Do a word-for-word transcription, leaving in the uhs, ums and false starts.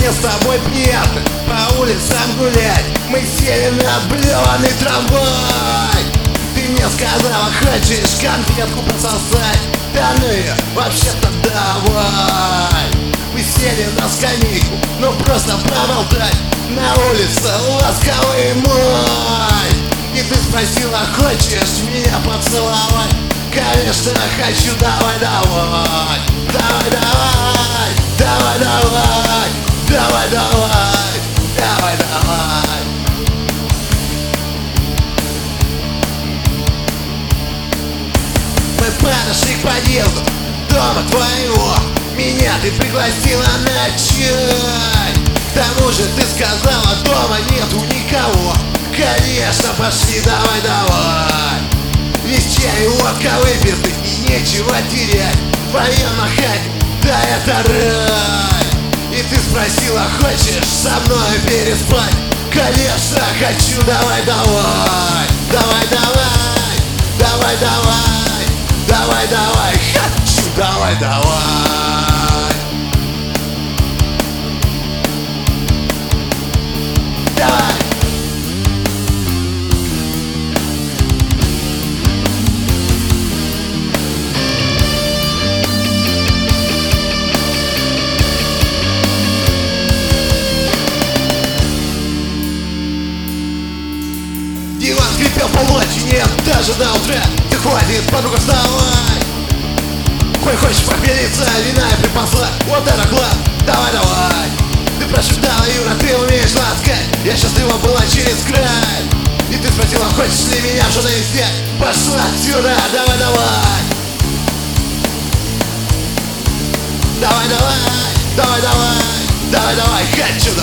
мне с тобой приятно по улицам гулять. Мы сели на блеванный трамвай. Ты мне сказала, хочешь конфетку пососать? Да ну ее, вообще-то давай. Мы сели на скамейку, ну просто поболтать. На улице ласковый май. И ты спросила, хочешь меня поцеловать? Конечно хочу, давай, давай. Давай, давай, давай, давай. Давай, давай, давай, давай. Мы подошли к подъезду дома твоего. Меня ты пригласила на чай. К тому же ты сказала, дома нету никого. Конечно, пошли, давай, давай. Весь чай и водка выпиты, и нечего терять. Вдвоем махать, да это рай. И ты спросила, хочешь со мной переспать? Конечно, хочу, давай, давай. Давай, давай, давай, давай. Давай, давай, хочу, давай, давай. Давай. Диван скрипел полночи, нет, даже до утра. Ты хватит, подруга, вставай. Коль хочешь похмелиться, вина и припасла. Вот это класс, давай, давай. Ты прошептала, Юра, ты умеешь ласкать. Я счастлива была через край. И ты спросила, хочешь ли меня что-то везде? Пошла отсюда, давай, давай. Давай, давай, давай, давай. Давай, давай, хочу,